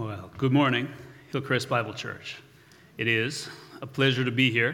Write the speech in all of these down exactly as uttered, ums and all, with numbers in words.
Well, good morning, Hillcrest Bible Church. It is a pleasure to be here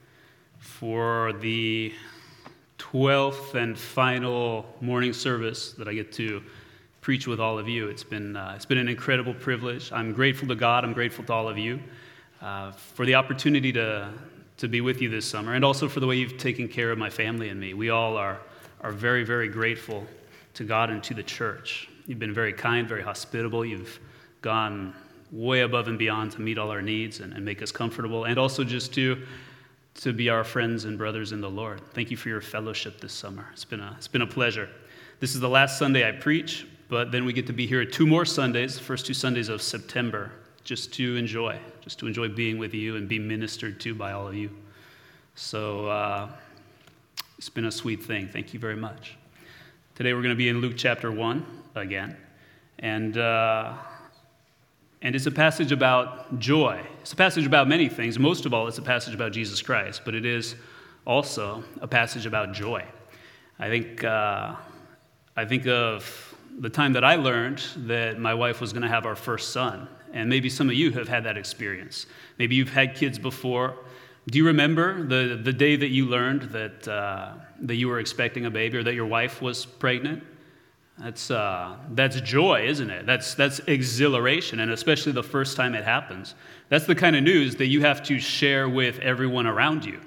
for the twelfth and final morning service that I get to preach with all of you. It's been uh, it's been an incredible privilege. I'm grateful to God. I'm grateful to all of you uh, for the opportunity to to be with you this summer, and also for the way you've taken care of my family and me. We all are are very, very grateful to God and to the church. You've been very kind, very hospitable. You've gone way above and beyond to meet all our needs and, and make us comfortable, and also just to to be our friends and brothers in the Lord. Thank you for your fellowship this summer. It's been a it's been a pleasure. This is the last Sunday I preach, but then we get to be here two more Sundays, the first two Sundays of September, just to enjoy, just to enjoy being with you and be ministered to by all of you. So uh, it's been a sweet thing. Thank you very much. Today we're going to be in Luke chapter one again, and. Uh, And it's a passage about joy. It's a passage about many things. Most of all, it's a passage about Jesus Christ, but it is also a passage about joy. I think uh, I think of the time that I learned that my wife was going to have our first son, and maybe some of you have had that experience. Maybe you've had kids before. Do you remember the, the day that you learned that uh, that you were expecting a baby or that your wife was pregnant? That's uh, that's joy, isn't it? That's that's exhilaration, and especially the first time it happens. That's the kind of news that you have to share with everyone around you.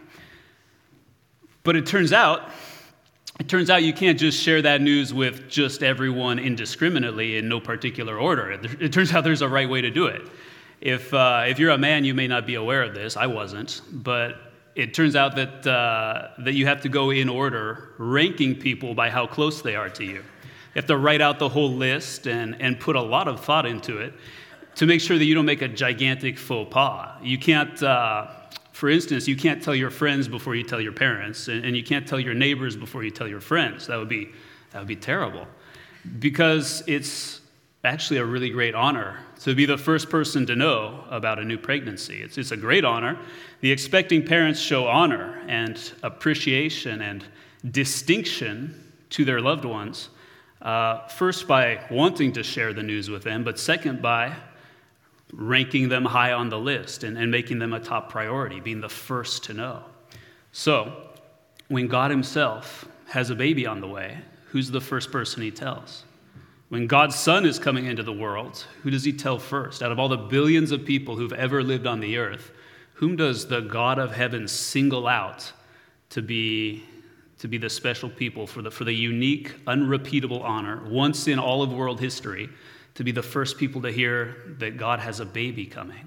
But it turns out, it turns out you can't just share that news with just everyone indiscriminately in no particular order. It, it turns out there's a right way to do it. If uh, if you're a man, you may not be aware of this. I wasn't, but it turns out that uh, that you have to go in order, ranking people by how close they are to you. You have to write out the whole list and, and put a lot of thought into it to make sure that you don't make a gigantic faux pas. You can't, uh, for instance, you can't tell your friends before you tell your parents, and, and you can't tell your neighbors before you tell your friends. That would be that would be terrible, because it's actually a really great honor to be the first person to know about a new pregnancy. It's it's a great honor. The expecting parents show honor and appreciation and distinction to their loved ones. Uh, first by wanting to share the news with them, but second by ranking them high on the list and, and making them a top priority, being the first to know. So, when God himself has a baby on the way, who's the first person he tells? When God's son is coming into the world, who does he tell first? Out of all the billions of people who've ever lived on the earth, whom does the God of heaven single out to be to be the special people for the for the unique, unrepeatable honor, once in all of world history, to be the first people to hear that God has a baby coming?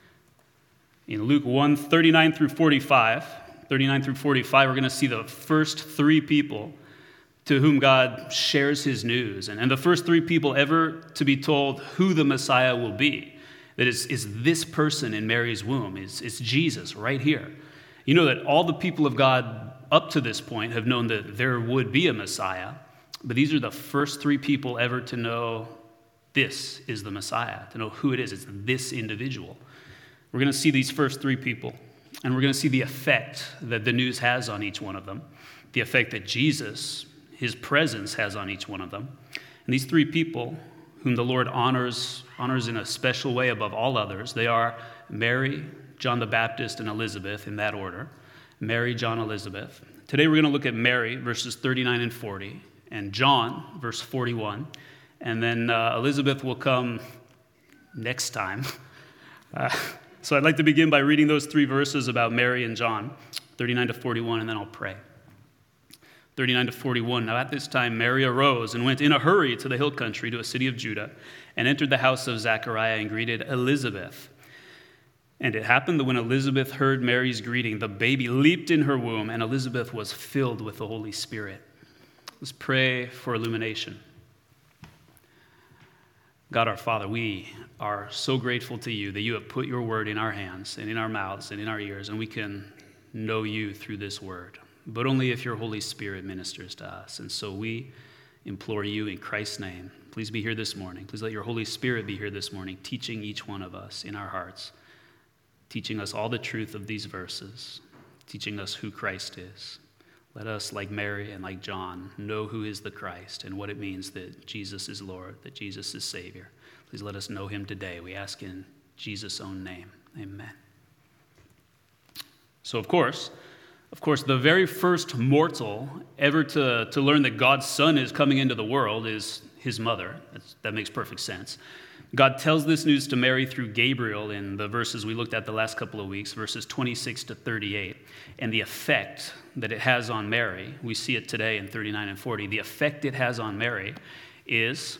In Luke one, thirty-nine through forty-five, thirty-nine through forty-five, we're going to see the first three people to whom God shares his news, and, and the first three people ever to be told who the Messiah will be. That is, is this person in Mary's womb. It's, it's Jesus right here. You know that all the people of God up to this point have known that there would be a Messiah, but these are the first three people ever to know this is the Messiah, to know who it is. It's this individual. We're going to see these first three people, and we're going to see the effect that the news has on each one of them, the effect that Jesus, his presence, has on each one of them. And these three people, whom the Lord honors, honors in a special way above all others, they are Mary, John the Baptist, and Elizabeth, in that order. Mary, John, Elizabeth. Today we're going to look at Mary, verses thirty-nine and forty, and John, verse forty-one, and then uh, Elizabeth will come next time. Uh, so I'd like to begin by reading those three verses about Mary and John, thirty-nine to forty-one, and then I'll pray. thirty-nine to forty-one, now at this time Mary arose and went in a hurry to the hill country, to a city of Judah, and entered the house of Zechariah and greeted Elizabeth. And it happened that when Elizabeth heard Mary's greeting, the baby leaped in her womb, and Elizabeth was filled with the Holy Spirit. Let's pray for illumination. God our Father, we are so grateful to you that you have put your word in our hands and in our mouths and in our ears, and we can know you through this word, but only if your Holy Spirit ministers to us. And so we implore you in Christ's name, please be here this morning. Please let your Holy Spirit be here this morning, teaching each one of us in our hearts, teaching us all the truth of these verses, teaching us who Christ is. Let us, like Mary and like John, know who is the Christ and what it means that Jesus is Lord, that Jesus is Savior. Please let us know him today. We ask in Jesus' own name. Amen. So, of course, of course, the very first mortal ever to, to learn that God's Son is coming into the world is his mother. That's, that makes perfect sense. God tells this news to Mary through Gabriel in the verses we looked at the last couple of weeks, verses twenty-six to thirty-eight. And the effect that it has on Mary, we see it today in thirty-nine and forty. The effect it has on Mary is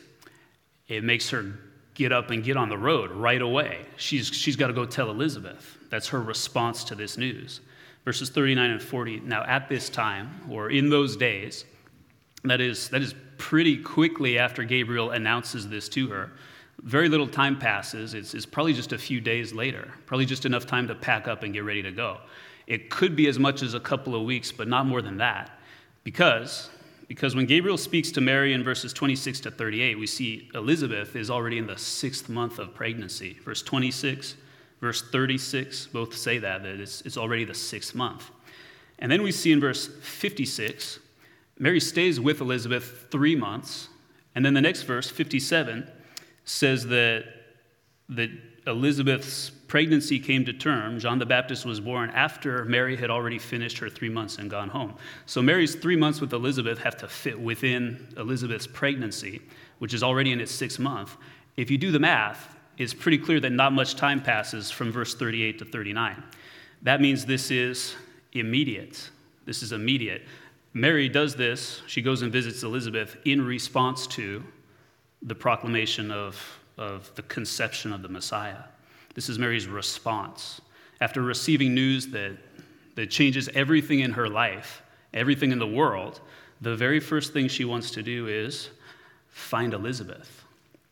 it makes her get up and get on the road right away. She's, she's got to go tell Elizabeth. That's her response to this news. Verses thirty-nine and forty, now at this time, or in those days, that is, that is pretty quickly after Gabriel announces this to her, very little time passes. It's, it's probably just a few days later, probably just enough time to pack up and get ready to go. It could be as much as a couple of weeks, but not more than that, because, because when Gabriel speaks to Mary in verses twenty-six to thirty-eight, we see Elizabeth is already in the sixth month of pregnancy. Verse twenty-six, verse thirty-six, both say that, that it's, it's already the sixth month. And then we see in verse fifty-six, Mary stays with Elizabeth three months, and then the next verse, fifty-seven, says that, that Elizabeth's pregnancy came to term. John the Baptist was born after Mary had already finished her three months and gone home. So Mary's three months with Elizabeth have to fit within Elizabeth's pregnancy, which is already in its sixth month. If you do the math, it's pretty clear that not much time passes from verse thirty-eight to thirty-nine. That means this is immediate. This is immediate. Mary does this. She goes and visits Elizabeth in response to the proclamation of, of the conception of the Messiah. This is Mary's response. After receiving news that, that changes everything in her life, everything in the world, the very first thing she wants to do is find Elizabeth.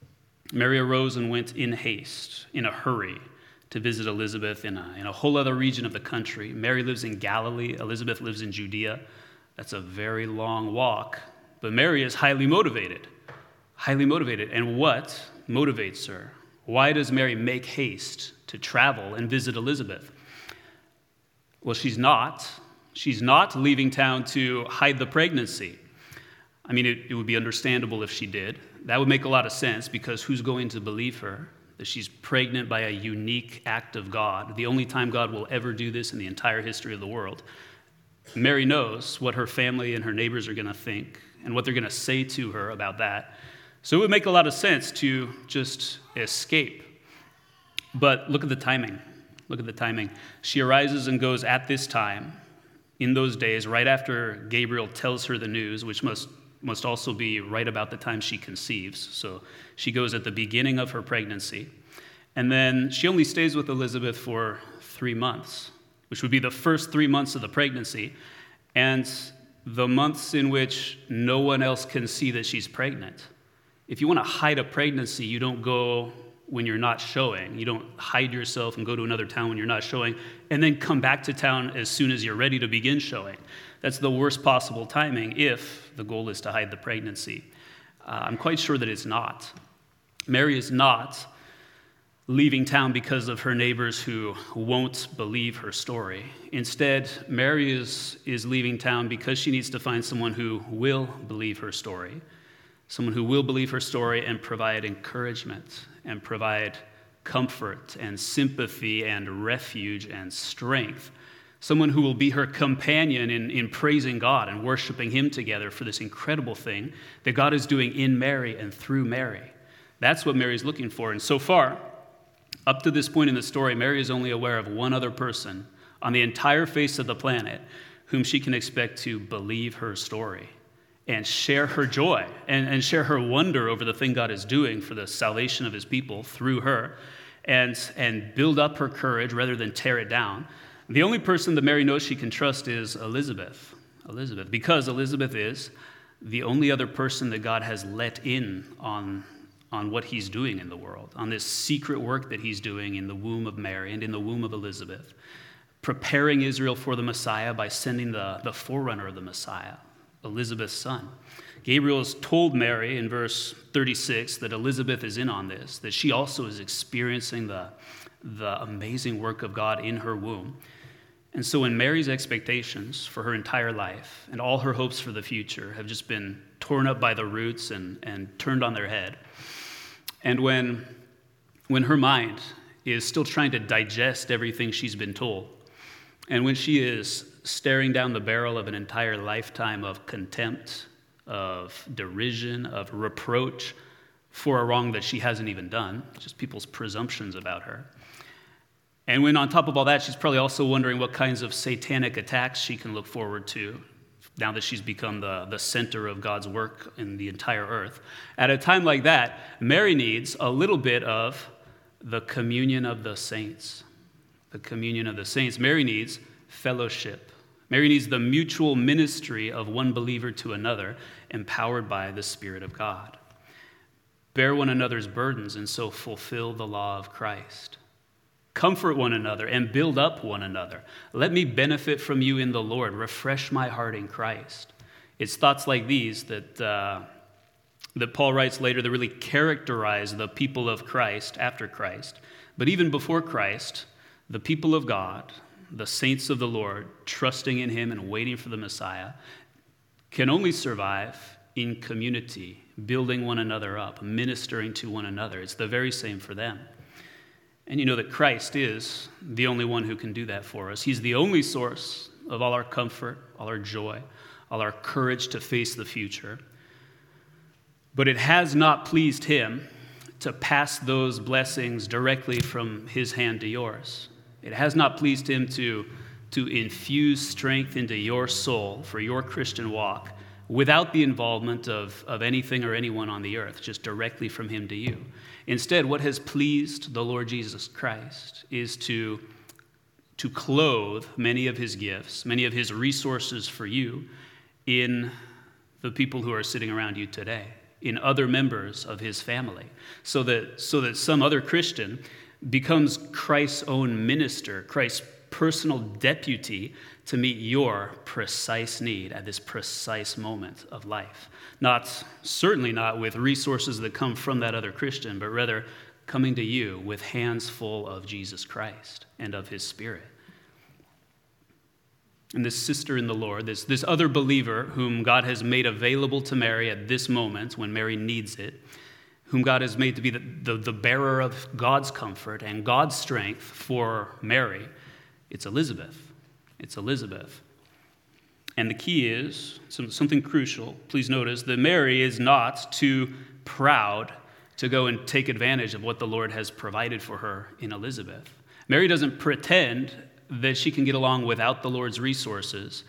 Mary arose and went in haste, in a hurry, to visit Elizabeth in a, in a whole other region of the country. Mary lives in Galilee. Elizabeth lives in Judea. That's a very long walk. But Mary is highly motivated. Highly motivated. And what motivates her? Why does Mary make haste to travel and visit Elizabeth? Well, she's not. She's not leaving town to hide the pregnancy. I mean, it, it would be understandable if she did. That would make a lot of sense, because who's going to believe her? That she's pregnant by a unique act of God, the only time God will ever do this in the entire history of the world. Mary knows what her family and her neighbors are going to think and what they're going to say to her about that. So it would make a lot of sense to just escape. But look at the timing. Look at the timing. She arises and goes at this time, in those days, right after Gabriel tells her the news, which must, must also be right about the time she conceives. So she goes at the beginning of her pregnancy. And then she only stays with Elizabeth for three months, which would be the first three months of the pregnancy, and the months in which no one else can see that she's pregnant. If you want to hide a pregnancy, you don't go when you're not showing. You don't hide yourself and go to another town when you're not showing, and then come back to town as soon as you're ready to begin showing. That's the worst possible timing if the goal is to hide the pregnancy. Uh, I'm quite sure that it's not. Mary is not leaving town because of her neighbors who won't believe her story. Instead, Mary is, is leaving town because she needs to find someone who will believe her story. Someone who will believe her story and provide encouragement and provide comfort and sympathy and refuge and strength. Someone who will be her companion in, in praising God and worshiping him together for this incredible thing that God is doing in Mary and through Mary. That's what Mary's looking for. And so far, up to this point in the story, Mary is only aware of one other person on the entire face of the planet whom she can expect to believe her story and share her joy and, and share her wonder over the thing God is doing for the salvation of his people through her, and, and build up her courage rather than tear it down. The only person that Mary knows she can trust is Elizabeth. Elizabeth, because Elizabeth is the only other person that God has let in on, on what he's doing in the world, on this secret work that he's doing in the womb of Mary and in the womb of Elizabeth, preparing Israel for the Messiah by sending the, the forerunner of the Messiah, Elizabeth's son. Gabriel has told Mary in verse thirty-six that Elizabeth is in on this, that she also is experiencing the, the amazing work of God in her womb. And so when Mary's expectations for her entire life and all her hopes for the future have just been torn up by the roots and, and turned on their head, and when, when her mind is still trying to digest everything she's been told, and when she is staring down the barrel of an entire lifetime of contempt, of derision, of reproach for a wrong that she hasn't even done, just people's presumptions about her. And when on top of all that, she's probably also wondering what kinds of satanic attacks she can look forward to now that she's become the, the center of God's work in the entire earth. At a time like that, Mary needs a little bit of the communion of the saints. The communion of the saints. Mary needs fellowship. Mary needs the mutual ministry of one believer to another, empowered by the Spirit of God. Bear one another's burdens and so fulfill the law of Christ. Comfort one another and build up one another. Let me benefit from you in the Lord. Refresh my heart in Christ. It's thoughts like these that, uh, that Paul writes later that really characterize the people of Christ after Christ. But even before Christ, the people of God, the saints of the Lord, trusting in him and waiting for the Messiah, can only survive in community, building one another up, ministering to one another. It's the very same for them. And you know that Christ is the only one who can do that for us. He's the only source of all our comfort, all our joy, all our courage to face the future. But it has not pleased him to pass those blessings directly from his hand to yours. It has not pleased him to, to infuse strength into your soul for your Christian walk without the involvement of, of anything or anyone on the earth, just directly from him to you. Instead, what has pleased the Lord Jesus Christ is to, to clothe many of his gifts, many of his resources for you in the people who are sitting around you today, in other members of his family, so that, so that some other Christian becomes Christ's own minister, Christ's personal deputy to meet your precise need at this precise moment of life. Not, certainly not with resources that come from that other Christian, but rather coming to you with hands full of Jesus Christ and of his Spirit. And this sister in the Lord, this, this other believer whom God has made available to Mary at this moment when Mary needs it, whom God has made to be the, the, the bearer of God's comfort and God's strength for Mary, it's Elizabeth. It's Elizabeth. And the key is some, something crucial. Please notice that Mary is not too proud to go and take advantage of what the Lord has provided for her in Elizabeth. Mary doesn't pretend that she can get along without the Lord's resources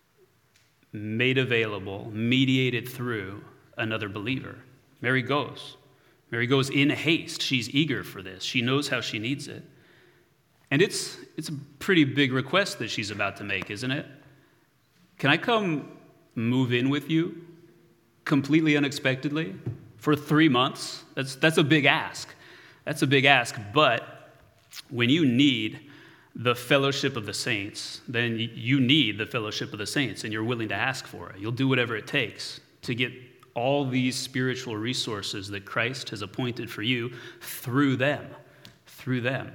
made available, mediated through another believer. Mary goes. Mary goes in haste. She's eager for this. She knows how she needs it. And it's it's a pretty big request that she's about to make, isn't it? Can I come move in with you completely unexpectedly for three months? That's that's a big ask. That's a big ask. But when you need the fellowship of the saints, then you need the fellowship of the saints, and you're willing to ask for it. You'll do whatever it takes to get all these spiritual resources that Christ has appointed for you through them, through them.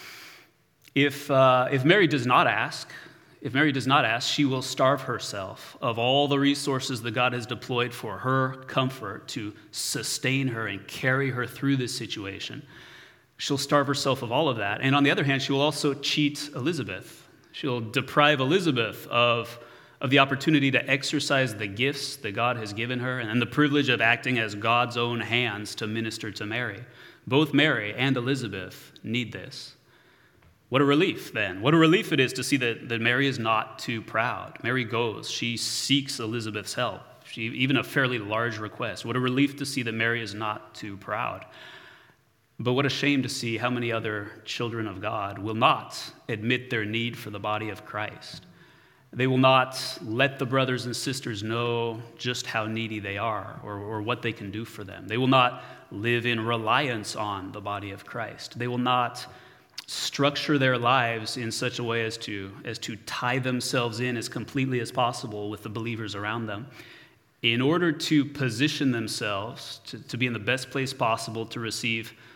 If uh, if Mary does not ask, if Mary does not ask, she will starve herself of all the resources that God has deployed for her comfort to sustain her and carry her through this situation. She'll starve herself of all of that. And on the other hand, she will also cheat Elizabeth. She'll deprive Elizabeth of, of the opportunity to exercise the gifts that God has given her and the privilege of acting as God's own hands to minister to Mary. Both Mary and Elizabeth need this. What a relief, then. What a relief it is to see that, that Mary is not too proud. Mary goes. She seeks Elizabeth's help, she, even a fairly large request. What a relief to see that Mary is not too proud. But what a shame to see how many other children of God will not admit their need for the body of Christ. They will not let the brothers and sisters know just how needy they are or, or what they can do for them. They will not live in reliance on the body of Christ. They will not structure their lives in such a way as to, as to tie themselves in as completely as possible with the believers around them in order to position themselves to, to be in the best place possible to receive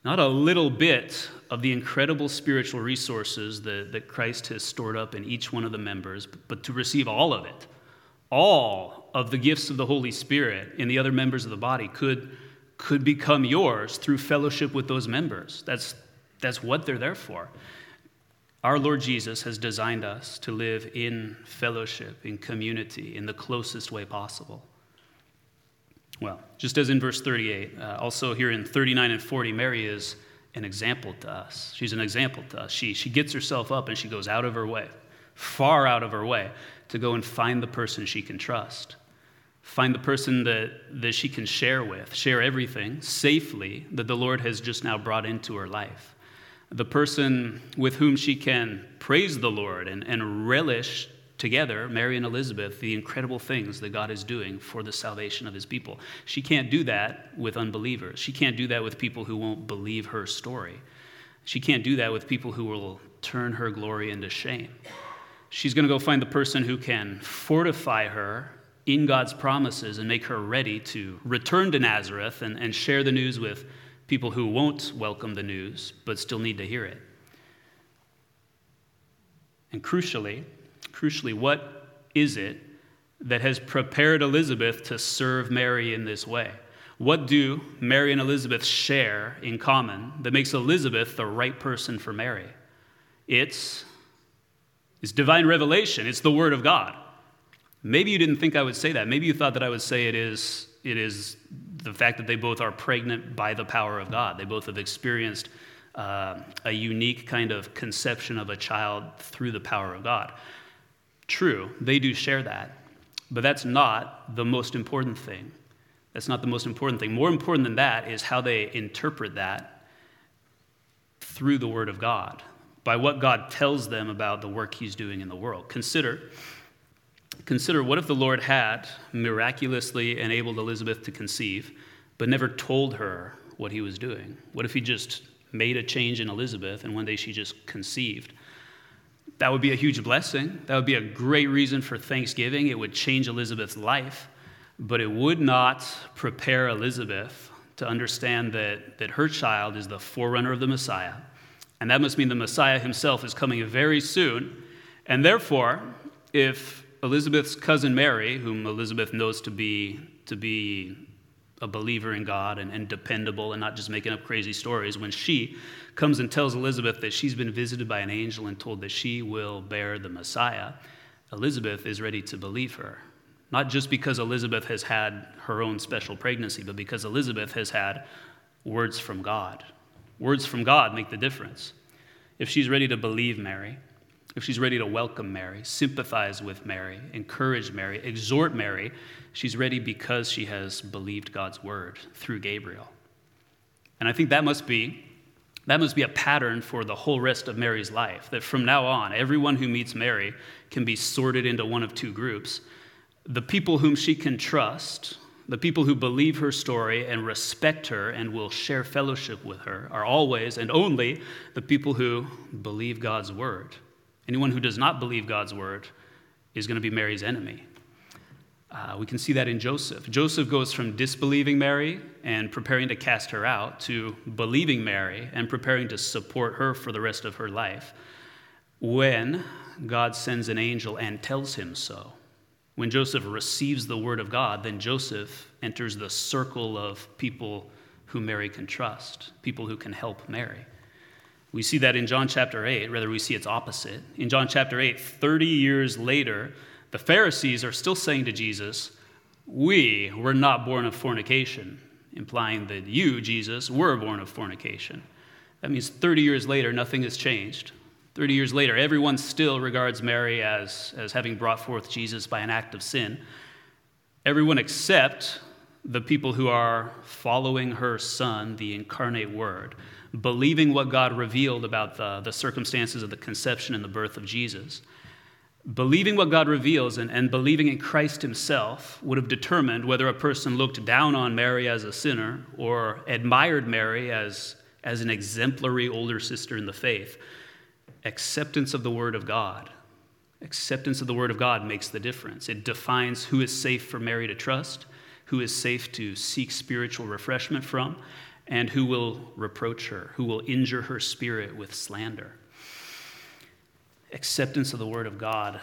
not a little bit of the incredible spiritual resources that, that Christ has stored up in each one of the members, but, but to receive all of it. All of the gifts of the Holy Spirit in the other members of the body could, could become yours through fellowship with those members. That's, that's what they're there for. Our Lord Jesus has designed us to live in fellowship, in community, in the closest way possible. Well, just as in verse thirty-eight, uh, also here in thirty-nine and forty, Mary is an example to us. She's an example to us. She, she gets herself up and she goes out of her way, far out of her way, to go and find the person she can trust. Find the person that, that she can share with, share everything safely that the Lord has just now brought into her life. The person with whom she can praise the Lord and, and relish together, Mary and Elizabeth, the incredible things that God is doing for the salvation of his people. She can't do that with unbelievers. She can't do that with people who won't believe her story. She can't do that with people who will turn her glory into shame. She's going to go find the person who can fortify her in God's promises and make her ready to return to Nazareth and, and share the news with people who won't welcome the news but still need to hear it. And crucially, crucially, what is it that has prepared Elizabeth to serve Mary in this way? What do Mary and Elizabeth share in common that makes Elizabeth the right person for Mary? It's, it's divine revelation. It's the Word of God. Maybe you didn't think I would say that. Maybe you thought that I would say it is, it is the fact that they both are pregnant by the power of God. They both have experienced uh, a unique kind of conception of a child through the power of God. True, they do share that, but that's not the most important thing. That's not the most important thing. More important than that is how they interpret that through the Word of God, by what God tells them about the work he's doing in the world. Consider, consider what if the Lord had miraculously enabled Elizabeth to conceive, but never told her what he was doing? What if he just made a change in Elizabeth and one day she just conceived? That would be a huge blessing. That would be a great reason for thanksgiving. It would change Elizabeth's life, but it would not prepare Elizabeth to understand that, that her child is the forerunner of the Messiah. And that must mean the Messiah himself is coming very soon. And therefore, if Elizabeth's cousin Mary, whom Elizabeth knows to be, to be a believer in God and, and dependable and not just making up crazy stories, when she comes and tells Elizabeth that she's been visited by an angel and told that she will bear the Messiah, Elizabeth is ready to believe her. Not just because Elizabeth has had her own special pregnancy, but because Elizabeth has had words from God. Words from God make the difference. If she's ready to believe Mary, if she's ready to welcome Mary, sympathize with Mary, encourage Mary, exhort Mary, she's ready because she has believed God's word through Gabriel. And I think that must be that must be a pattern for the whole rest of Mary's life, that from now on, everyone who meets Mary can be sorted into one of two groups. The people whom she can trust, the people who believe her story and respect her and will share fellowship with her, are always and only the people who believe God's word. Anyone who does not believe God's word is going to be Mary's enemy. Uh, we can see that in Joseph. Joseph goes from disbelieving Mary and preparing to cast her out to believing Mary and preparing to support her for the rest of her life when God sends an angel and tells him so. When Joseph receives the word of God, then Joseph enters the circle of people who Mary can trust, people who can help Mary. We see that in John chapter eight, rather we see its opposite. In John chapter eight, thirty years later, the Pharisees are still saying to Jesus, "We were not born of fornication," implying that you, Jesus, were born of fornication. That means thirty years later, nothing has changed. thirty years later, everyone still regards Mary as, as having brought forth Jesus by an act of sin. Everyone except the people who are following her son, the incarnate word, believing what God revealed about the, the circumstances of the conception and the birth of Jesus. Believing what God reveals and, and believing in Christ himself would have determined whether a person looked down on Mary as a sinner or admired Mary as, as an exemplary older sister in the faith. Acceptance of the word of God. Acceptance of the word of God makes the difference. It defines who is safe for Mary to trust, who is safe to seek spiritual refreshment from, and who will reproach her, who will injure her spirit with slander. Acceptance of the word of God.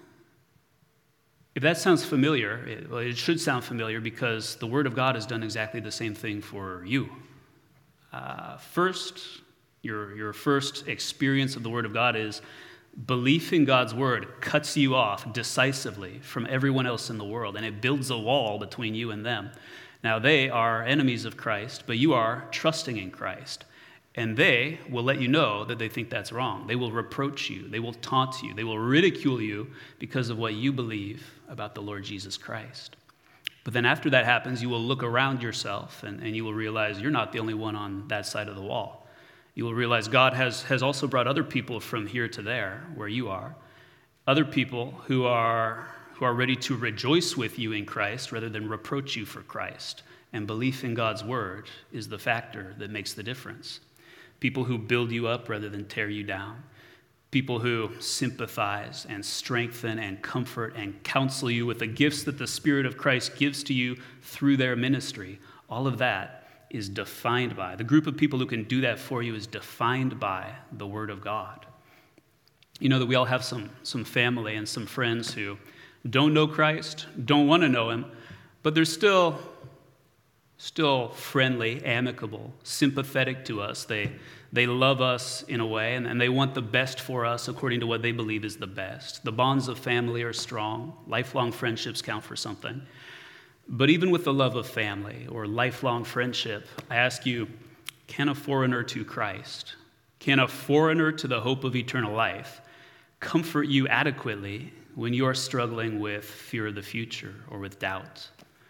If that sounds familiar, it, well, it should sound familiar because the word of God has done exactly the same thing for you. Uh, first, your, your first experience of the word of God is belief in God's word cuts you off decisively from everyone else in the world, and it builds a wall between you and them. Now, they are enemies of Christ, but you are trusting in Christ. And they will let you know that they think that's wrong. They will reproach you. They will taunt you. They will ridicule you because of what you believe about the Lord Jesus Christ. But then after that happens, you will look around yourself and, and you will realize you're not the only one on that side of the wall. You will realize God has, has also brought other people from here to there, where you are. Other people who are, who are ready to rejoice with you in Christ rather than reproach you for Christ. And belief in God's word is the factor that makes the difference. People who build you up rather than tear you down. People who sympathize and strengthen and comfort and counsel you with the gifts that the Spirit of Christ gives to you through their ministry. All of that is defined by, the group of people who can do that for you is defined by the Word of God. You know that we all have some, some family and some friends who don't know Christ, don't want to know Him, but they're still still friendly, amicable, sympathetic to us. They they love us in a way, and, and they want the best for us according to what they believe is the best. The bonds of family are strong. Lifelong friendships count for something. But even with the love of family or lifelong friendship, I ask you, can a foreigner to Christ, can a foreigner to the hope of eternal life comfort you adequately when you are struggling with fear of the future or with doubt?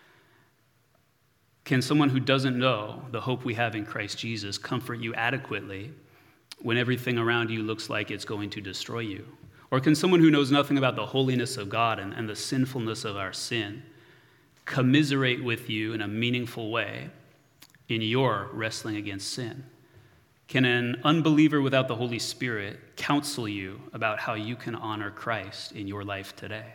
Can someone who doesn't know the hope we have in Christ Jesus comfort you adequately when everything around you looks like it's going to destroy you? Or can someone who knows nothing about the holiness of God and, and the sinfulness of our sin commiserate with you in a meaningful way in your wrestling against sin? Can an unbeliever without the Holy Spirit counsel you about how you can honor Christ in your life today?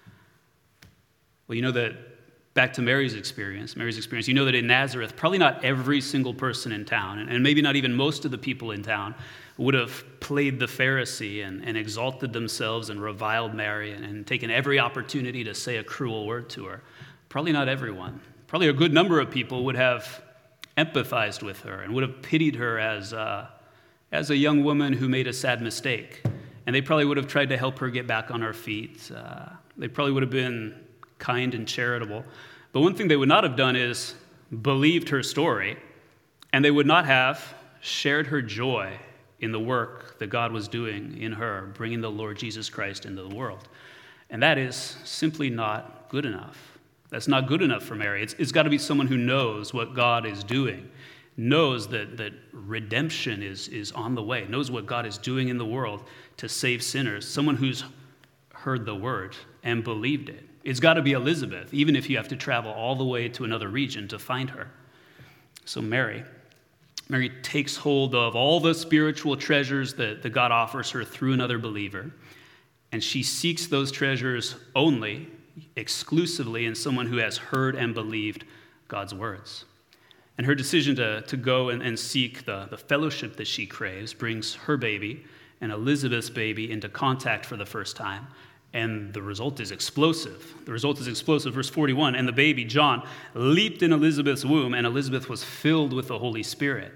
Well, you know that back to Mary's experience, Mary's experience, you know that in Nazareth, probably not every single person in town, and maybe not even most of the people in town, would have played the Pharisee and, and exalted themselves and reviled Mary and, and taken every opportunity to say a cruel word to her. Probably not everyone. Probably a good number of people would have empathized with her and would have pitied her as, uh, as a young woman who made a sad mistake. And they probably would have tried to help her get back on her feet. Uh, they probably would have been kind and charitable. But one thing they would not have done is believed her story, and they would not have shared her joy in the work that God was doing in her, bringing the Lord Jesus Christ into the world. And that is simply not good enough. That's not good enough for Mary. It's, it's got to be someone who knows what God is doing, knows that, that redemption is, is on the way, knows what God is doing in the world to save sinners, someone who's heard the word and believed it. It's got to be Elizabeth, even if you have to travel all the way to another region to find her. So Mary, Mary takes hold of all the spiritual treasures that, that God offers her through another believer, and she seeks those treasures only, exclusively in someone who has heard and believed God's words. And her decision to, to go and, and seek the, the fellowship that she craves brings her baby and Elizabeth's baby into contact for the first time. And the result is explosive. The result is explosive. Verse forty-one, and the baby, John, leaped in Elizabeth's womb, and Elizabeth was filled with the Holy Spirit.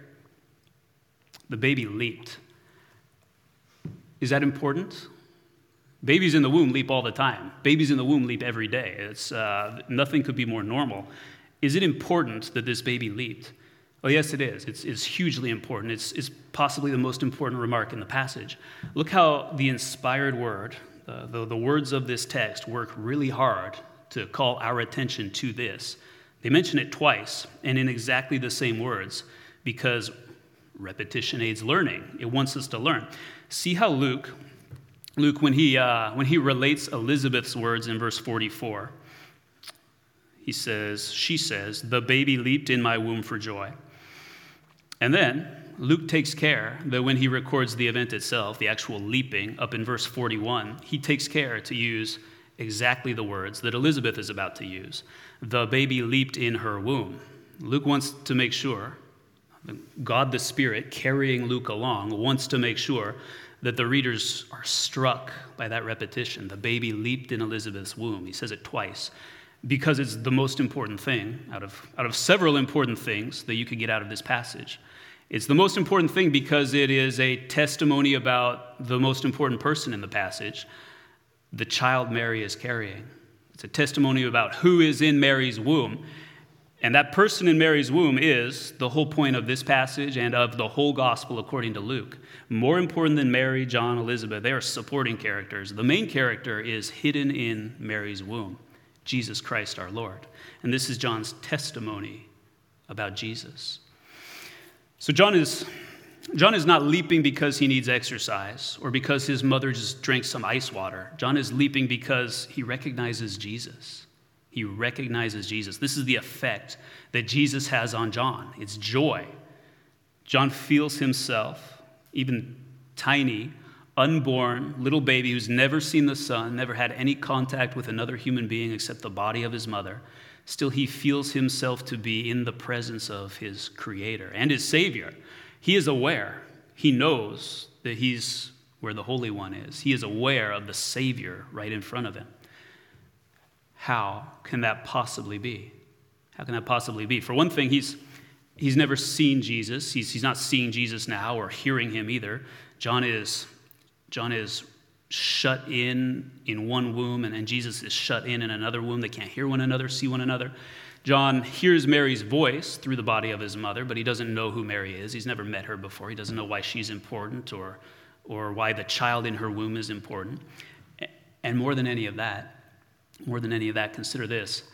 The baby leaped. Is that important? Babies in the womb leap all the time. Babies in the womb leap every day. It's uh, nothing could be more normal. Is it important that this baby leaped? Well, yes, it is. It's, it's hugely important. It's, it's possibly the most important remark in the passage. Look how the inspired word, Uh, the, the words of this text work really hard to call our attention to this. They mention it twice and in exactly the same words because repetition aids learning. It wants us to learn. See how Luke, Luke when he uh, when he relates Elizabeth's words in verse forty-four, he says, she says, the baby leaped in my womb for joy. And then Luke takes care that when he records the event itself, the actual leaping, up in verse forty-one, he takes care to use exactly the words that Elizabeth is about to use. The baby leaped in her womb. Luke wants to make sure God the Spirit, carrying Luke along, wants to make sure that the readers are struck by that repetition. The baby leaped in Elizabeth's womb. He says it twice because it's the most important thing out of, out of several important things that you could get out of this passage. It's the most important thing because it is a testimony about the most important person in the passage, the child Mary is carrying. It's a testimony about who is in Mary's womb. And that person in Mary's womb is the whole point of this passage and of the whole gospel according to Luke. More important than Mary, John, Elizabeth, they are supporting characters. The main character is hidden in Mary's womb, Jesus Christ our Lord. And this is John's testimony about Jesus. So John is, John is not leaping because he needs exercise or because his mother just drank some ice water. John is leaping because he recognizes Jesus. He recognizes Jesus. This is the effect that Jesus has on John. It's joy. John feels himself, even tiny, unborn, little baby who's never seen the sun, never had any contact with another human being except the body of his mother. Still, he feels himself to be in the presence of his Creator and his Savior. He is aware. He knows that he's where the Holy One is. He is aware of the Savior right in front of him. How can that possibly be? How can that possibly be? For one thing, he's he's never seen Jesus. He's, he's not seeing Jesus now or hearing him either. John is, John is shut in in one womb, and, and Jesus is shut in in another womb. They can't hear one another, see one another. John hears Mary's voice through the body of his mother, but he doesn't know who Mary is. He's never met her before. He doesn't know why she's important or, or why the child in her womb is important. And more than any of that, More than any of that, consider this.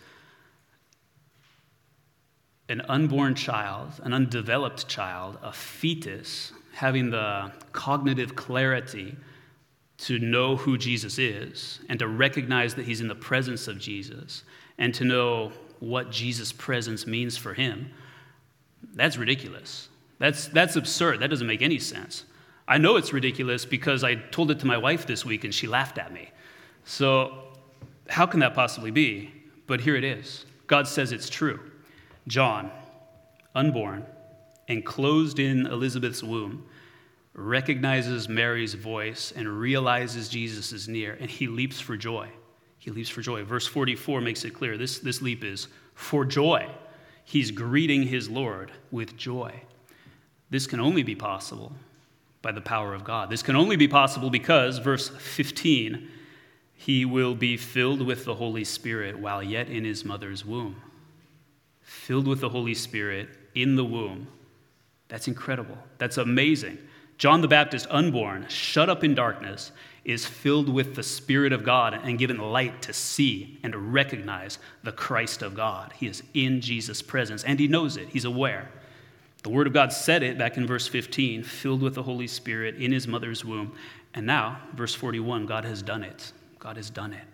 An unborn child, an undeveloped child, a fetus, having the cognitive clarity to know who Jesus is and to recognize that he's in the presence of Jesus and to know what Jesus' presence means for him, that's ridiculous. That's, that's absurd. That doesn't make any sense. I know it's ridiculous because I told it to my wife this week and she laughed at me. So how can that possibly be? But here it is. God says it's true. John, unborn, enclosed in Elizabeth's womb, recognizes Mary's voice and realizes Jesus is near, and he leaps for joy. He leaps for joy. Verse forty-four makes it clear. This, this leap is for joy. He's greeting his Lord with joy. This can only be possible by the power of God. This can only be possible because, verse fifteen, he will be filled with the Holy Spirit while yet in his mother's womb. Filled with the Holy Spirit in the womb. That's incredible. That's amazing. John the Baptist, unborn, shut up in darkness, is filled with the Spirit of God and given light to see and to recognize the Christ of God. He is in Jesus' presence, and he knows it. He's aware. The Word of God said it back in verse fifteen, filled with the Holy Spirit in his mother's womb. And now, verse forty-one, God has done it. God has done it.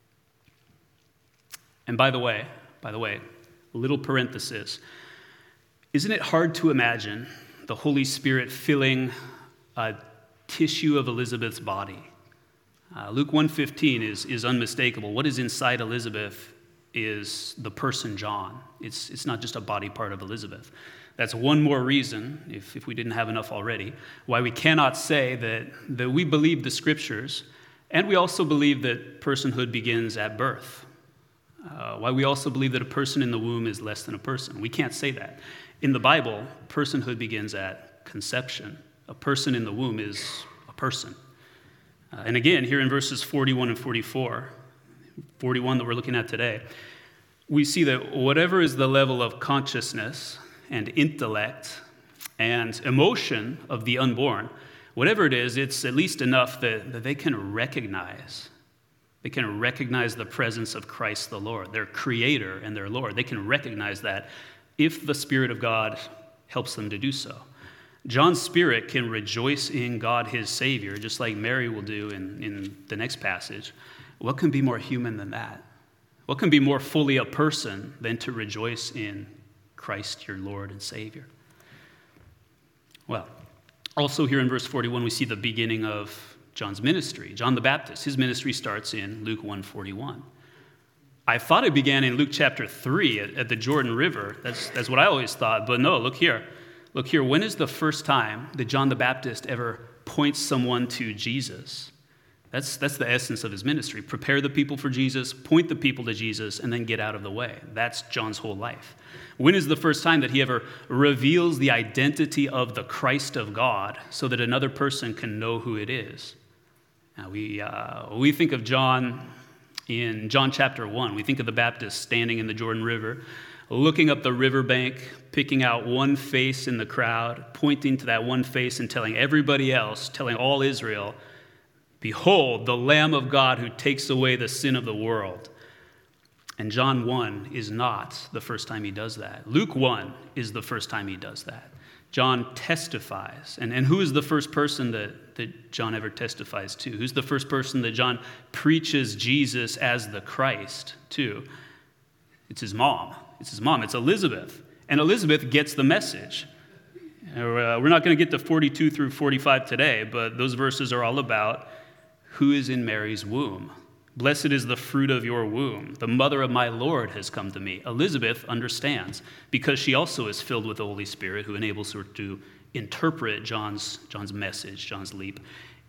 And by the way, by the way, a little parenthesis. Isn't it hard to imagine the Holy Spirit filling a tissue of Elizabeth's body? Uh, Luke one fifteen is, is unmistakable. What is inside Elizabeth is the person John. It's, it's not just a body part of Elizabeth. That's one more reason, if, if we didn't have enough already, why we cannot say that, that we believe the Scriptures. And we also believe that personhood begins at birth. Uh, why we also believe that a person in the womb is less than a person. We can't say that. In the Bible, personhood begins at conception. A person in the womb is a person. Uh, and again, here in verses forty-one and forty-four, forty-one that we're looking at today, we see that whatever is the level of consciousness and intellect and emotion of the unborn, whatever it is, it's at least enough that, that they can recognize. They can recognize the presence of Christ the Lord, their Creator and their Lord. They can recognize that if the Spirit of God helps them to do so. John's spirit can rejoice in God, his Savior, just like Mary will do in, in the next passage. What can be more human than that? What can be more fully a person than to rejoice in Christ, your Lord and Savior? Well, also here in verse forty-one, we see the beginning of John's ministry. John the Baptist, his ministry starts in Luke one forty-one. I thought it began in Luke chapter three at, at the Jordan River. That's, that's what I always thought, but no, look here. Look here, when is the first time that John the Baptist ever points someone to Jesus? That's, that's the essence of his ministry. Prepare the people for Jesus, point the people to Jesus, and then get out of the way. That's John's whole life. When is the first time that he ever reveals the identity of the Christ of God so that another person can know who it is? Now, we, uh, we think of John in John chapter one. We think of the Baptist standing in the Jordan River, looking up the riverbank, picking out one face in the crowd, pointing to that one face and telling everybody else, telling all Israel, "Behold, the Lamb of God who takes away the sin of the world." And John one is not the first time he does that. Luke one is the first time he does that. John testifies. And, and who is the first person that, that John ever testifies to? Who's the first person that John preaches Jesus as the Christ to? It's his mom. It's his mom. It's Elizabeth. And Elizabeth gets the message. Uh, we're not going to get to forty-two through forty-five today, but those verses are all about who is in Mary's womb. Blessed is the fruit of your womb. The mother of my Lord has come to me. Elizabeth understands because she also is filled with the Holy Spirit who enables her to interpret John's, John's message, John's leap.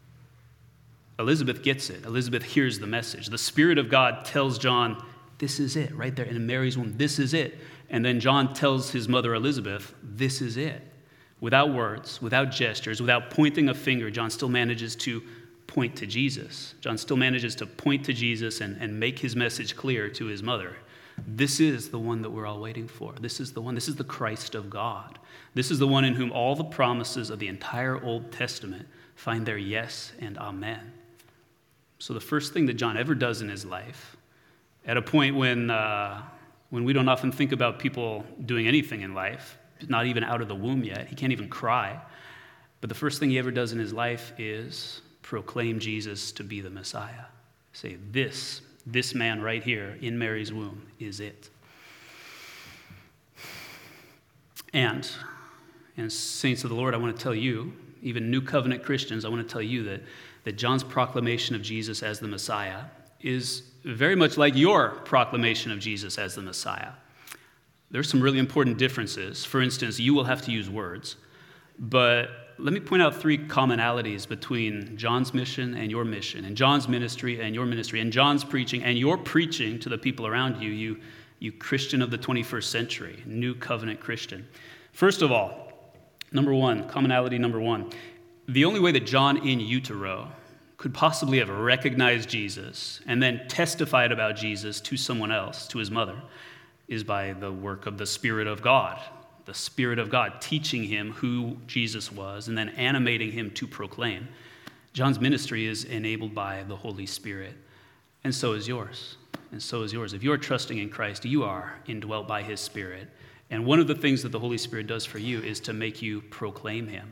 Elizabeth gets it. Elizabeth hears the message. The Spirit of God tells John, this is it, right there in Mary's womb. This is it. And then John tells his mother Elizabeth, this is it. Without words, without gestures, without pointing a finger, John still manages to point to Jesus. John still manages to point to Jesus and, and make his message clear to his mother. This is the one that we're all waiting for. This is the one. This is the Christ of God. This is the one in whom all the promises of the entire Old Testament find their yes and amen. So the first thing that John ever does in his life, at a point when, uh, when we don't often think about people doing anything in life, not even out of the womb yet, he can't even cry, but the first thing he ever does in his life is proclaim Jesus to be the Messiah. Say, this, this man right here in Mary's womb is it. And, and saints of the Lord, I want to tell you, even New Covenant Christians, I want to tell you that, that John's proclamation of Jesus as the Messiah is very much like your proclamation of Jesus as the Messiah. There's some really important differences. For instance, you will have to use words, but let me point out three commonalities between John's mission and your mission, and John's ministry and your ministry, and John's preaching and your preaching to the people around you, you, you Christian of the twenty-first century, New Covenant Christian. First of all, number one, commonality number one, the only way that John in utero could possibly have recognized Jesus and then testified about Jesus to someone else, to his mother, is by the work of the Spirit of God. The Spirit of God teaching him who Jesus was and then animating him to proclaim. John's ministry is enabled by the Holy Spirit, and so is yours. And so is yours. If you're trusting in Christ, you are indwelt by his Spirit. And one of the things that the Holy Spirit does for you is to make you proclaim him.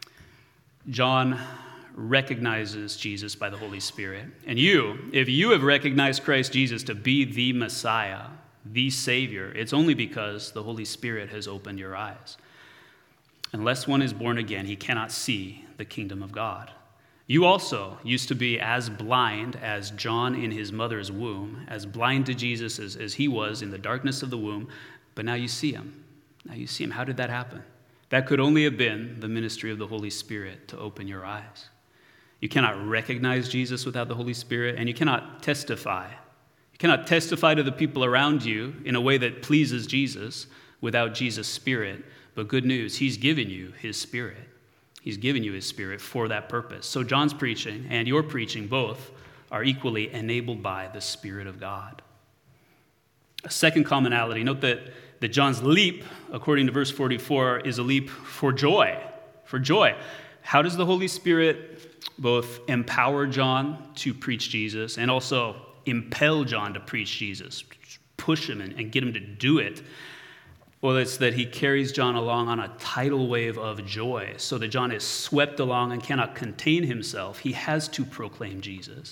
John recognizes Jesus by the Holy Spirit. And you, if you have recognized Christ Jesus to be the Messiah, the Savior, it's only because the Holy Spirit has opened your eyes. Unless one is born again, he cannot see the kingdom of God. You also used to be as blind as John in his mother's womb, as blind to Jesus as, as he was in the darkness of the womb, but now you see him. Now you see him. How did that happen? That could only have been the ministry of the Holy Spirit to open your eyes. You cannot recognize Jesus without the Holy Spirit, and you cannot testify You cannot testify to the people around you in a way that pleases Jesus without Jesus' Spirit. But good news, he's given you his Spirit. He's given you his Spirit for that purpose. So John's preaching and your preaching both are equally enabled by the Spirit of God. A second commonality, note that, that John's leap, according to verse forty-four, is a leap for joy. For joy. How does the Holy Spirit both empower John to preach Jesus and also impel John to preach Jesus, push him and, and get him to do it? Well, it's that he carries John along on a tidal wave of joy, so that John is swept along and cannot contain himself. He has to proclaim Jesus.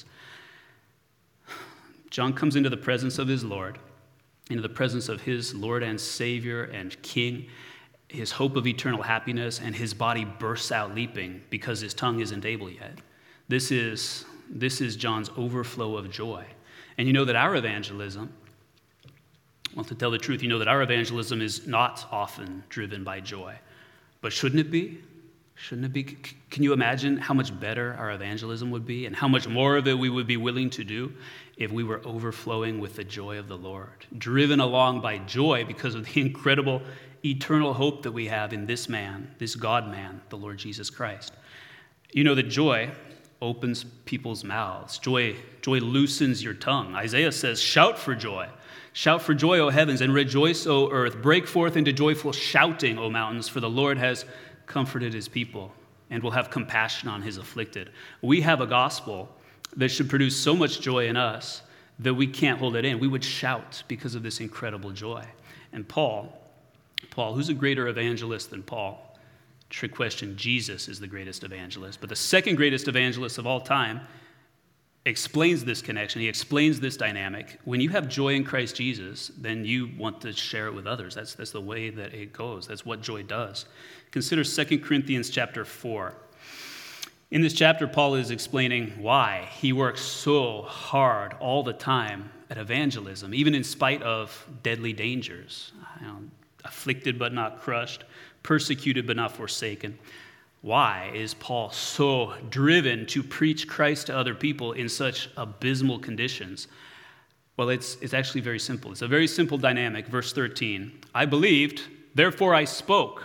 John comes into the presence of his Lord, into the presence of his Lord and Savior and King, his hope of eternal happiness, and his body bursts out leaping because his tongue isn't able yet. This is, this is John's overflow of joy. And you know that our evangelism, well, to tell the truth, you know that our evangelism is not often driven by joy. But shouldn't it be? Shouldn't it be? C- Can you imagine how much better our evangelism would be and how much more of it we would be willing to do if we were overflowing with the joy of the Lord, driven along by joy because of the incredible eternal hope that we have in this man, this God-man, the Lord Jesus Christ. You know that joy opens people's mouths. Joy, joy loosens your tongue. Isaiah says, shout for joy. Shout for joy, O heavens, and rejoice, O earth. Break forth into joyful shouting, O mountains, for the Lord has comforted his people and will have compassion on his afflicted. We have a gospel that should produce so much joy in us that we can't hold it in. We would shout because of this incredible joy. And Paul, Paul, who's a greater evangelist than Paul? Trick question. Jesus is the greatest evangelist. But the second greatest evangelist of all time explains this connection. He explains this dynamic. When you have joy in Christ Jesus, then you want to share it with others. That's, that's the way that it goes. That's what joy does. Consider Second Corinthians chapter four. In this chapter, Paul is explaining why he works so hard all the time at evangelism, even in spite of deadly dangers. You know, afflicted but not crushed, persecuted but not forsaken. Why is Paul so driven to preach Christ to other people in such abysmal conditions? Well, it's, it's actually very simple. It's a very simple dynamic. Verse thirteen, I believed, therefore I spoke.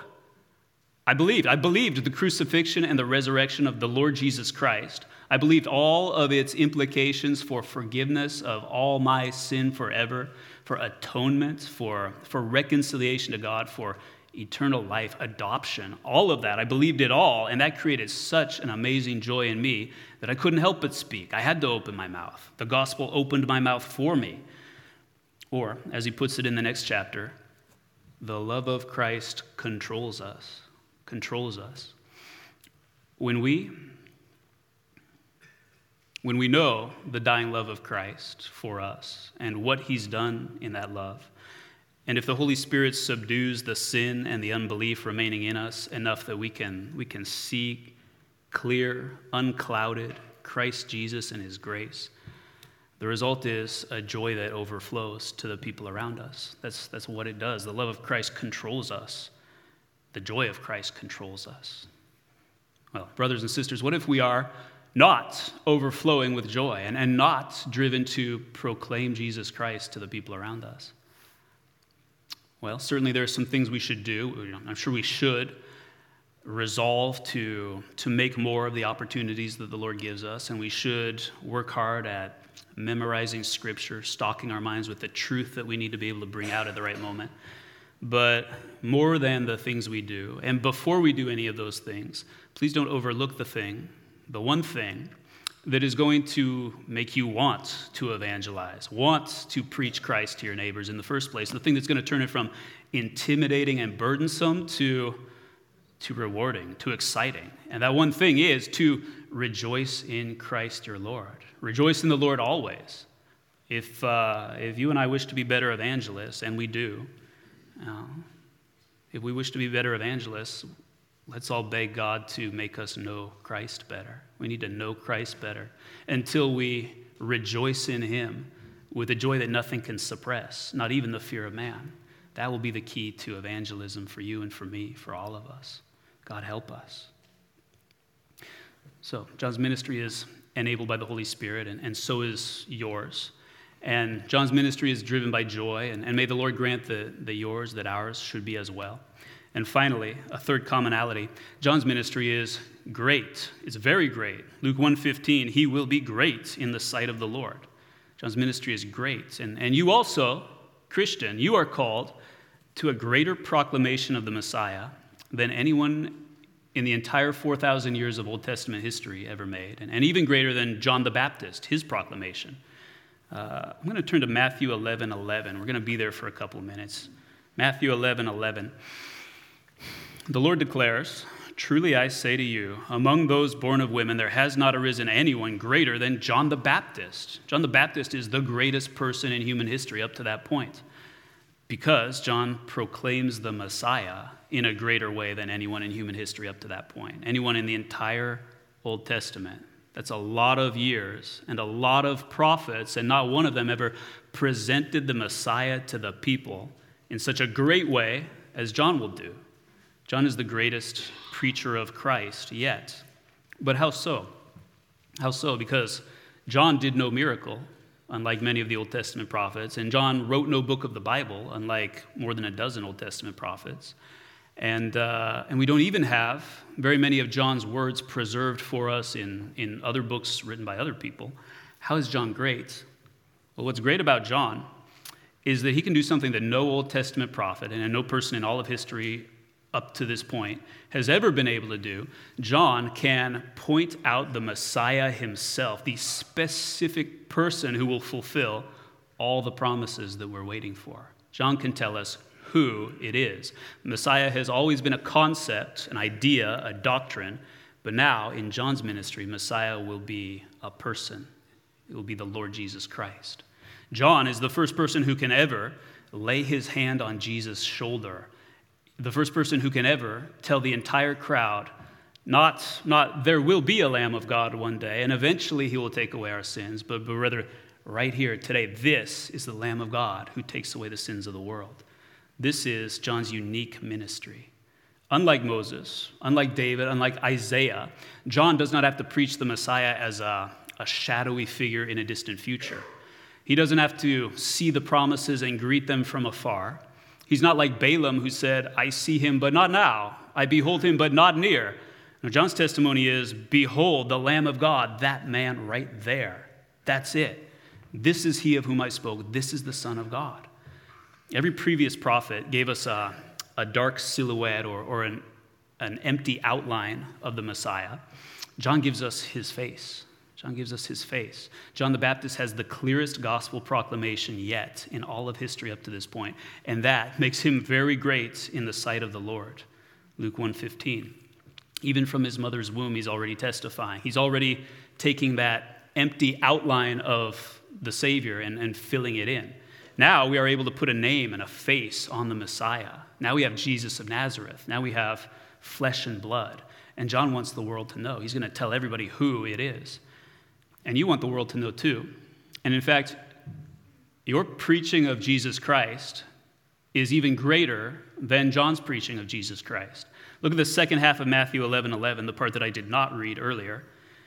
I believed. I believed the crucifixion and the resurrection of the Lord Jesus Christ. I believed all of its implications for forgiveness of all my sin forever, for atonement, for, for reconciliation to God, for eternal life, adoption, all of that. I believed it all, and that created such an amazing joy in me that I couldn't help but speak. I had to open my mouth. The gospel opened my mouth for me. Or, as he puts it in the next chapter, the love of Christ controls us, controls us. When we, when we know the dying love of Christ for us and what he's done in that love, and if the Holy Spirit subdues the sin and the unbelief remaining in us enough that we can, we can see clear, unclouded Christ Jesus and his grace, the result is a joy that overflows to the people around us. That's, that's what it does. The love of Christ controls us. The joy of Christ controls us. Well, brothers and sisters, what if we are not overflowing with joy and, and not driven to proclaim Jesus Christ to the people around us? Well, certainly there are some things we should do. I'm sure we should resolve to, to make more of the opportunities that the Lord gives us, and we should work hard at memorizing Scripture, stocking our minds with the truth that we need to be able to bring out at the right moment. But more than the things we do, and before we do any of those things, please don't overlook the thing, the one thing that is going to make you want to evangelize, want to preach Christ to your neighbors in the first place, the thing that's going to turn it from intimidating and burdensome to, to rewarding, to exciting. And that one thing is to rejoice in Christ your Lord. Rejoice in the Lord always. If, uh, if you and I wish to be better evangelists, and we do, uh, if we wish to be better evangelists, let's all beg God to make us know Christ better. We need to know Christ better until we rejoice in him with a joy that nothing can suppress, not even the fear of man. That will be the key to evangelism for you and for me, for all of us. God help us. So, John's ministry is enabled by the Holy Spirit, and, and so is yours. And John's ministry is driven by joy, and, and may the Lord grant that, that yours, that ours should be as well. And finally, a third commonality. John's ministry is great. It's very great. Luke one fifteen, he will be great in the sight of the Lord. John's ministry is great. And, and you also, Christian, you are called to a greater proclamation of the Messiah than anyone in the entire four thousand years of Old Testament history ever made, and, and even greater than John the Baptist, his proclamation. Uh, I'm going to turn to Matthew eleven eleven. We're going to be there for a couple of minutes. Matthew eleven eleven. The Lord declares, truly I say to you, among those born of women, there has not arisen anyone greater than John the Baptist. John the Baptist is the greatest person in human history up to that point, because John proclaims the Messiah in a greater way than anyone in human history up to that point. Anyone in the entire Old Testament. That's a lot of years and a lot of prophets, and not one of them ever presented the Messiah to the people in such a great way as John will do. John is the greatest preacher of Christ yet. But how so? How so? Because John did no miracle, unlike many of the Old Testament prophets, and John wrote no book of the Bible, unlike more than a dozen Old Testament prophets. And uh, and we don't even have very many of John's words preserved for us in, in other books written by other people. How is John great? Well, what's great about John is that he can do something that no Old Testament prophet and no person in all of history up to this point has ever been able to do. John can point out the Messiah himself, the specific person who will fulfill all the promises that we're waiting for. John can tell us who it is. Messiah has always been a concept, an idea, a doctrine, but now in John's ministry, Messiah will be a person. It will be the Lord Jesus Christ. John is the first person who can ever lay his hand on Jesus' shoulder, the first person who can ever tell the entire crowd, not, not there will be a Lamb of God one day, and eventually he will take away our sins, but, but rather right here today, this is the Lamb of God who takes away the sins of the world. This is John's unique ministry. Unlike Moses, unlike David, unlike Isaiah, John does not have to preach the Messiah as a, a shadowy figure in a distant future. He doesn't have to see the promises and greet them from afar. He's not like Balaam who said, I see him, but not now. I behold him, but not near. Now, John's testimony is, behold, the Lamb of God, that man right there. That's it. This is he of whom I spoke. This is the Son of God. Every previous prophet gave us a, a dark silhouette or, or an, an empty outline of the Messiah. John gives us his face. John gives us his face. John the Baptist has the clearest gospel proclamation yet in all of history up to this point, and that makes him very great in the sight of the Lord. Luke one fifteen. Even from his mother's womb, he's already testifying. He's already taking that empty outline of the Savior and, and filling it in. Now we are able to put a name and a face on the Messiah. Now we have Jesus of Nazareth. Now we have flesh and blood. And John wants the world to know. He's going to tell everybody who it is. And you want the world to know too. And in fact, your preaching of Jesus Christ is even greater than John's preaching of Jesus Christ. Look at the second half of Matthew eleven eleven, the part that I did not read earlier.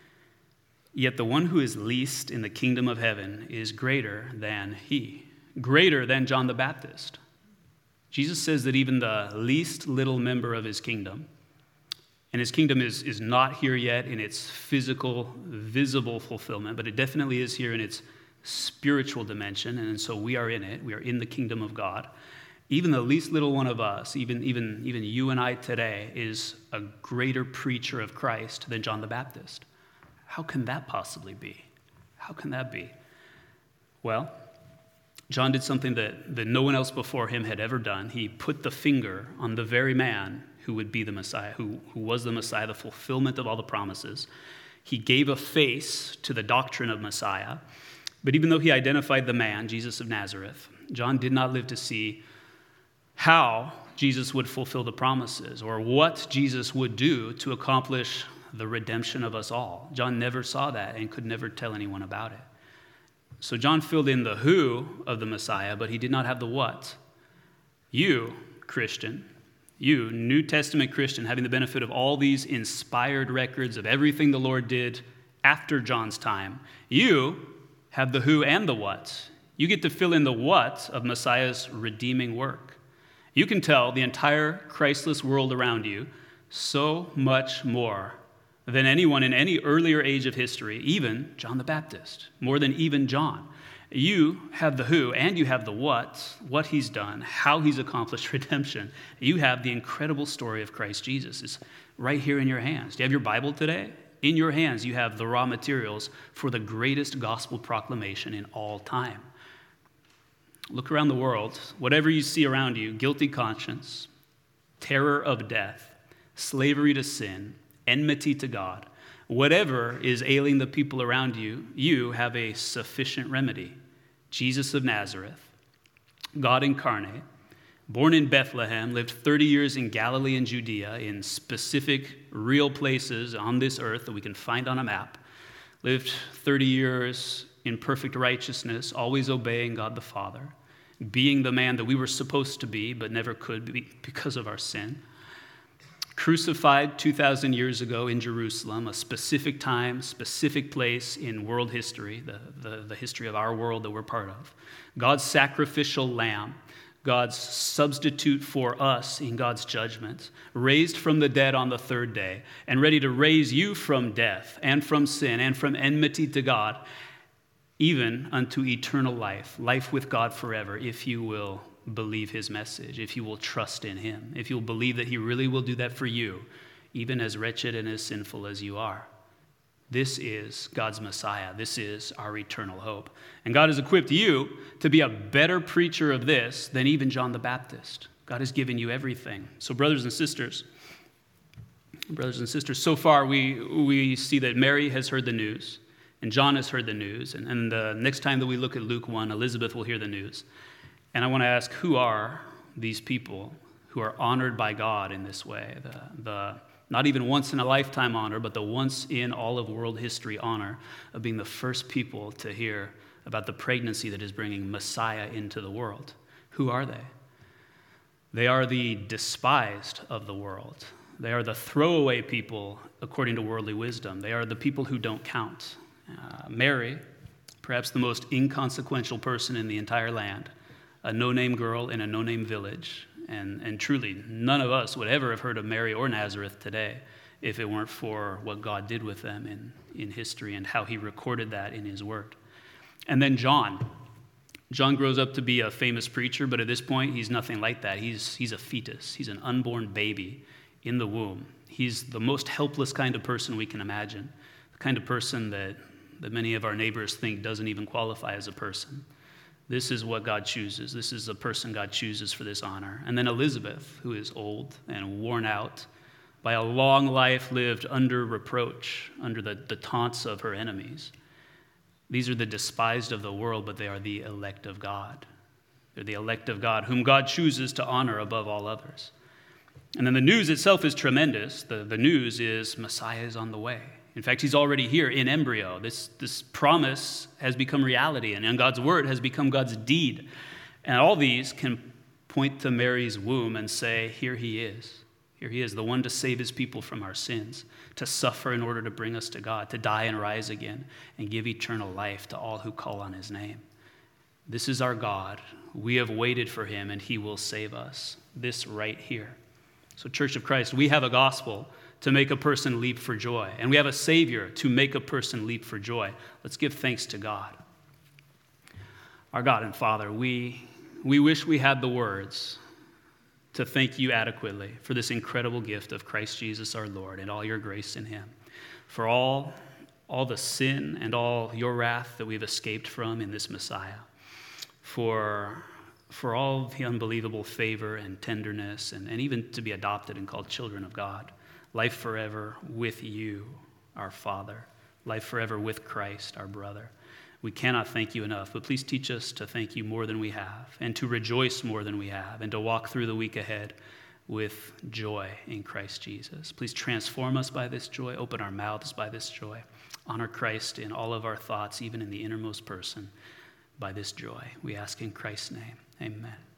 Yet the one who is least in the kingdom of heaven is greater than he, greater than John the Baptist. Jesus says that even the least little member of his kingdom, and his kingdom is, is not here yet in its physical, visible fulfillment, but it definitely is here in its spiritual dimension, and so we are in it. We are in the kingdom of God. Even the least little one of us, even, even, even you and I today, is a greater preacher of Christ than John the Baptist. How can that possibly be? How can that be? Well, John did something that, that no one else before him had ever done. He put the finger on the very man who would be the Messiah, who, who was the Messiah, the fulfillment of all the promises. He gave a face to the doctrine of Messiah. But even though he identified the man, Jesus of Nazareth, John did not live to see how Jesus would fulfill the promises or what Jesus would do to accomplish the redemption of us all. John never saw that and could never tell anyone about it. So John filled in the who of the Messiah, but he did not have the what. You, Christian, you, New Testament Christian, having the benefit of all these inspired records of everything the Lord did after John's time, you have the who and the what. You get to fill in the what of Messiah's redeeming work. You can tell the entire Christless world around you so much more than anyone in any earlier age of history, even John the Baptist, more than even John. You have the who and you have the what, what he's done, how he's accomplished redemption. You have the incredible story of Christ Jesus. It's right here in your hands. Do you have your Bible today? In your hands, you have the raw materials for the greatest gospel proclamation in all time. Look around the world. Whatever you see around you, guilty conscience, terror of death, slavery to sin, enmity to God, whatever is ailing the people around you, you have a sufficient remedy. Jesus of Nazareth, God incarnate, born in Bethlehem, lived thirty years in Galilee and Judea in specific real places on this earth that we can find on a map, lived thirty years in perfect righteousness, always obeying God the Father, being the man that we were supposed to be but never could be because of our sin. crucified two thousand years ago in Jerusalem, a specific time, specific place in world history, the, the, the history of our world that we're part of. God's sacrificial lamb, God's substitute for us in God's judgment, raised from the dead on the third day, and ready to raise you from death and from sin and from enmity to God, even unto eternal life, life with God forever, if you will believe his message, if you will trust in him, if you'll believe that he really will do that for you, even as wretched and as sinful as you are. This is God's Messiah. This is our eternal hope. And God has equipped you to be a better preacher of this than even John the Baptist. God has given you everything. So brothers and sisters, brothers and sisters, so far we, we see that Mary has heard the news, and John has heard the news, and, and the next time that we look at Luke one, Elizabeth will hear the news. And I want to ask, who are these people who are honored by God in this way? The, the not even once in a lifetime honor, but the once in all of world history honor of being the first people to hear about the pregnancy that is bringing Messiah into the world. Who are they? They are the despised of the world. They are the throwaway people according to worldly wisdom. They are the people who don't count. Uh, Mary, perhaps the most inconsequential person in the entire land, a no-name girl in a no-name village. And, and truly, none of us would ever have heard of Mary or Nazareth today if it weren't for what God did with them in, in history and how he recorded that in his word. And then John. John grows up to be a famous preacher, but at this point, he's nothing like that. He's, he's a fetus. He's an unborn baby in the womb. He's the most helpless kind of person we can imagine, the kind of person that, that many of our neighbors think doesn't even qualify as a person. This is what God chooses. This is the person God chooses for this honor. And then Elizabeth, who is old and worn out by a long life lived under reproach, under the, the taunts of her enemies. These are the despised of the world, but they are the elect of God. They're the elect of God, whom God chooses to honor above all others. And then the news itself is tremendous. The, the news is Messiah is on the way. In fact, he's already here in embryo. This, this promise has become reality, and God's word has become God's deed. And all these can point to Mary's womb and say, here he is. Here he is, the one to save his people from our sins, to suffer in order to bring us to God, to die and rise again, and give eternal life to all who call on his name. This is our God. We have waited for him, and he will save us. This right here. So, Church of Christ, we have a gospel to make a person leap for joy. And we have a Savior to make a person leap for joy. Let's give thanks to God. Our God and Father, we, we wish we had the words to thank you adequately for this incredible gift of Christ Jesus our Lord and all your grace in him, for all, all the sin and all your wrath that we've escaped from in this Messiah, for, for all the unbelievable favor and tenderness, and, and even to be adopted and called children of God. Life forever with you, our Father. Life forever with Christ, our brother. We cannot thank you enough, but please teach us to thank you more than we have, and to rejoice more than we have, and to walk through the week ahead with joy in Christ Jesus. Please transform us by this joy, open our mouths by this joy, honor Christ in all of our thoughts, even in the innermost person, by this joy. We ask in Christ's name, amen.